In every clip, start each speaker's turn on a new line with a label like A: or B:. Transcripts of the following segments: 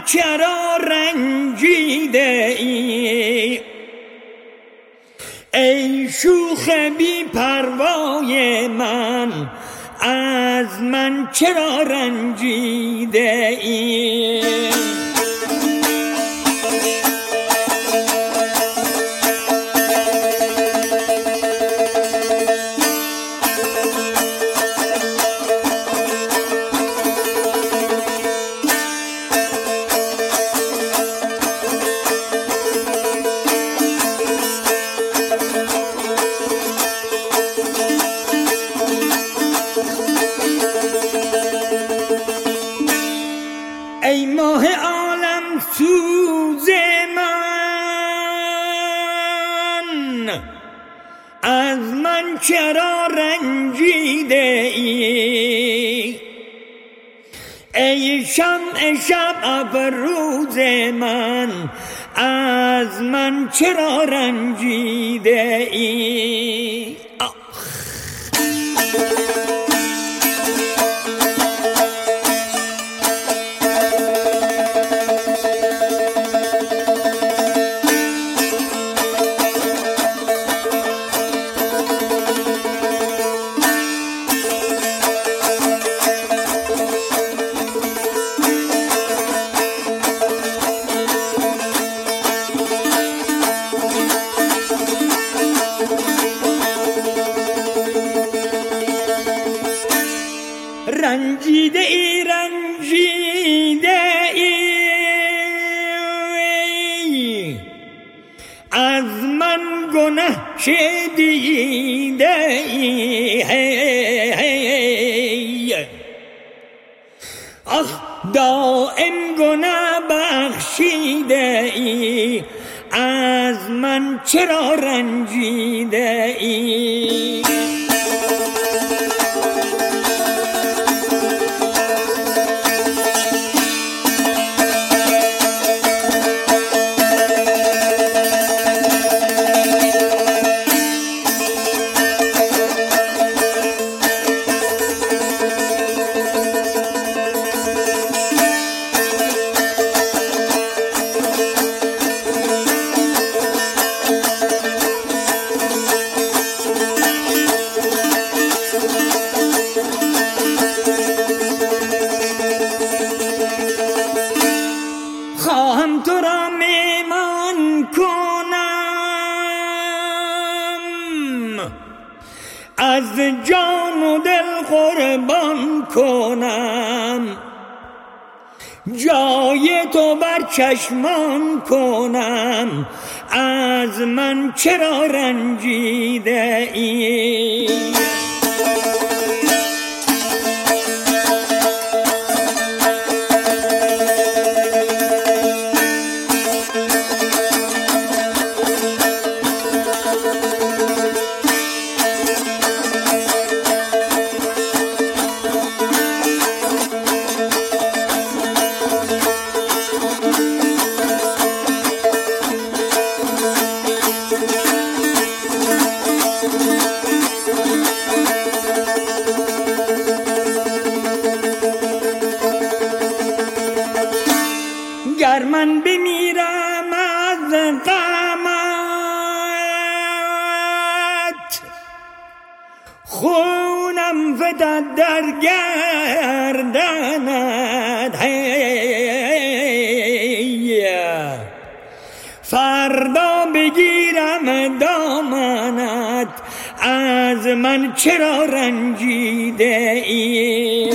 A: چرا رنجیده ای؟ ای شوخ بی پروای من، از من چرا رنجیده ای؟ ای ماه عالم سوز من، از من چرا رنجیده ای؟ ای شمع شب افروز من، از من چرا رنجیده ای؟ رنجیده ای رنجیده ای، از من گناه دیده ای. آخ دائم گناه بخشیده ای، از من چرا رنجیده ای؟ خواهم تو را میمان کنم، از جان و دل قربان کنم، جای تو بر چشمان کنم، از من چرا رنجیده ای؟ گر من بمیرم از غمت، خونم فتد در گردنت، فردا بگیرم دامنت، از من چرا رنجیده ای؟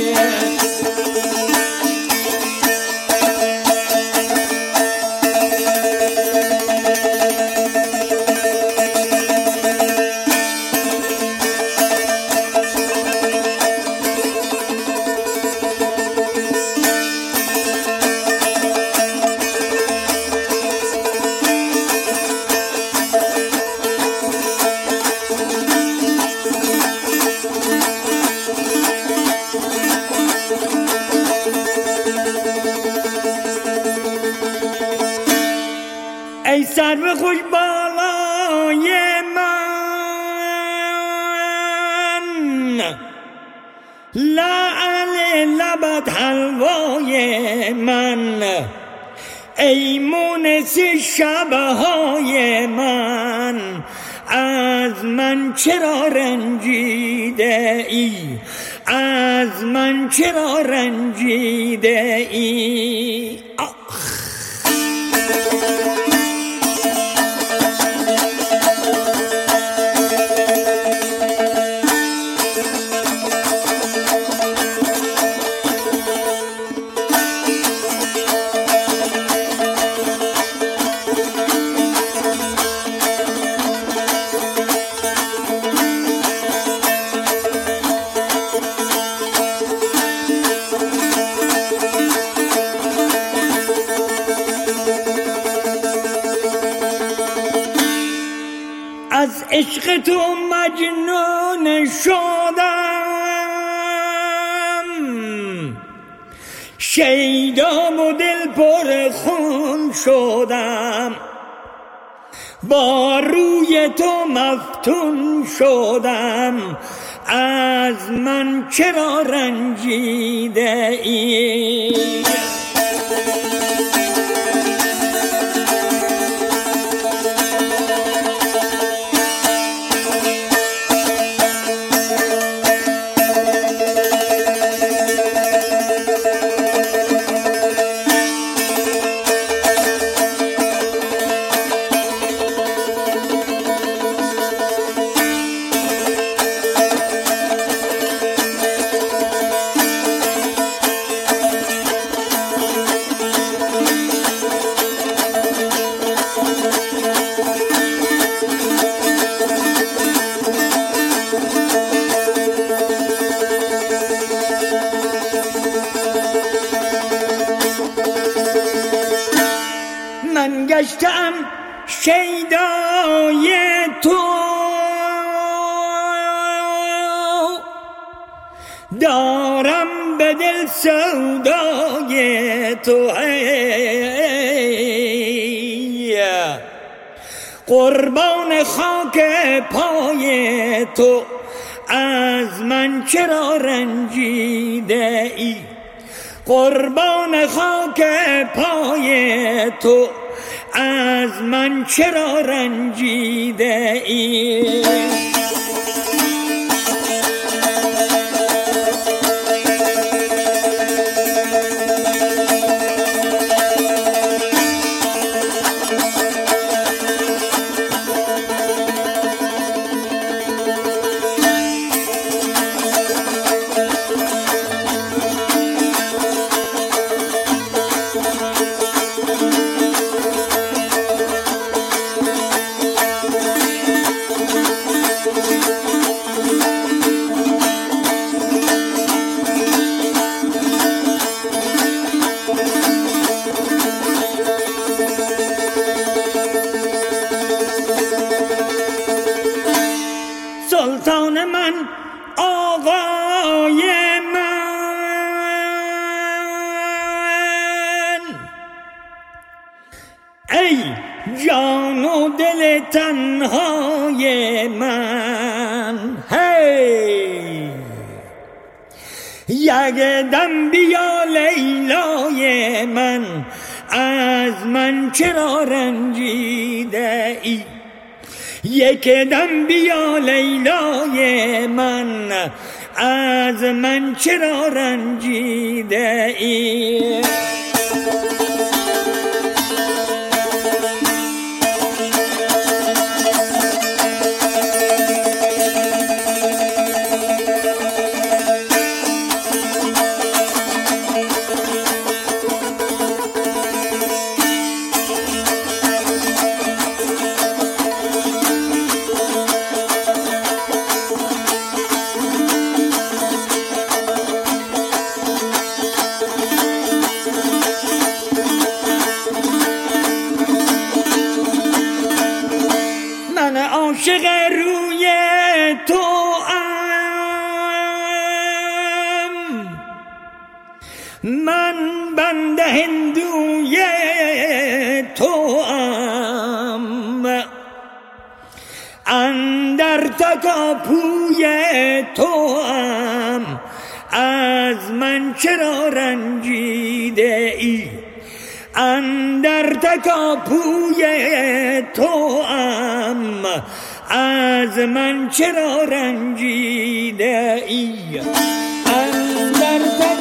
A: ای سرو خوش بالای من، لعل لبت حلوای من، ای مونس شبهای من، از من چرا رنجیده ای؟ از من چرا رنجیده ای؟ از عشق تو مجنون شدم، شیدام و دل پر خون شدم، با روی تو مفتون شدم، از من چرا رنجیده ای؟ من گشتم شیدای تو، دارم به دل سودای تو، قربان خاک پای تو، از من چرا رنجیده ای؟ قربان خاک پای تو، از من چرا رنجیده ای؟ سلطان من، آقای من، ای جان و دل تنهای من، هی یک دم بیا لیلای من، از من چرا رنجیده ای؟ یک دم بیا لیلای من، از من چرا رنجیده ای؟ عاشق روی تو ام، من بنده هندوی تو ام، اندر تکاپوی تو ام، از من چرا رنجیده ای؟ اندر تکاپوی توام، از من چرا رنجیده ای؟ اندر